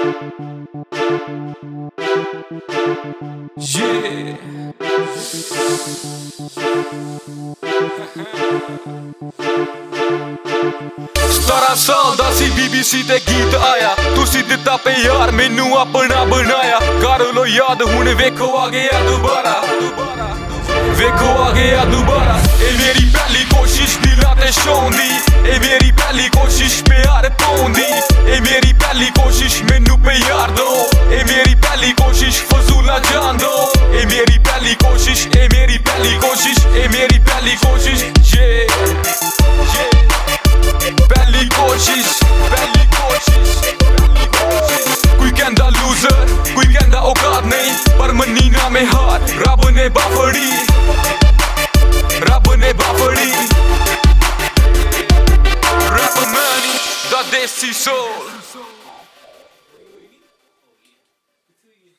Yeah. 17 ਸਾਲ ਦਾ ਸੀ BBC ਤੇ ਗੀਤ ਆਇਆ, ਤੁਸੀਂ ਦਿੱਤਾ ਪਿਆਰ ਮੈਨੂੰ ਆਪਣਾ ਬਣਾਇਆ। ਕਰ ਲੋ ਯਾਦ ਹੁਣ ਵੇਖੋ ਆ ਗਿਆ ਦੁਬਾਰਾ, ਵੇਖੋ ਆ ਗਿਆ ਦੁਬਾਰਾ। ਇਹ ਮੇਰੀ ਪਹਿਲੀ ਕੋਸ਼ਿਸ਼ ਦਿਲਾਂ ਤੇ ਛਾਉਣ ਦੀ, ਇਹ ਮੇਰੀ ਪਹਿਲੀ ਕੋਸ਼ਿਸ਼ ਪਿਆਰ ਪਾਉਣ ਦੀ, ਇਹ ਮੇਰੀ ਪਹਿਲੀ ਕੋਸ਼ਿਸ਼ ਮੈਨੂੰ ਪਿਆਰ ਦੋ, ਇਹ ਮੇਰੀ ਪਹਿਲੀ ਕੋਸ਼ਿਸ਼ ਫਜ਼ੂਲਾ ਜਾਣ ਦੋ, ਇਹ ਮੇਰੀ ਪਹਿਲੀ ਕੋਸ਼ਿਸ਼, ਇਹ ਮੇਰੀ ਪਹਿਲੀ ਕੋਸ਼ਿਸ਼, ਇਹ ਮੇਰੀ ਪਹਿਲੀ ਕੋਸ਼ਿਸ਼। ਪਹਿਲੀ ਕੋਸ਼ਿਸ਼, ਪਹਿਲੀ ਕੋਸ਼ਿਸ਼, ਪਹਿਲੀ ਕੋਸ਼ਿਸ਼। ਕੋਈ ਕਹਿੰਦਾ ਲੂਜ਼ਰ, ਕੋਈ ਕਹਿੰਦਾ ਔਕਾਤ ਨਹੀਂ, ਪਰ ਮੰਨੀ ਨਾ ਮੈਂ ਹਾਰ। ਰੱਬ ਨੇ ਬਾਫੜੀ, ਰੱਬ ਨੇ ਬਾਫੜੀ। ਰੈਪ ਮੈਨ ਦਾ ਦੇਸੀ ਸੋਲ।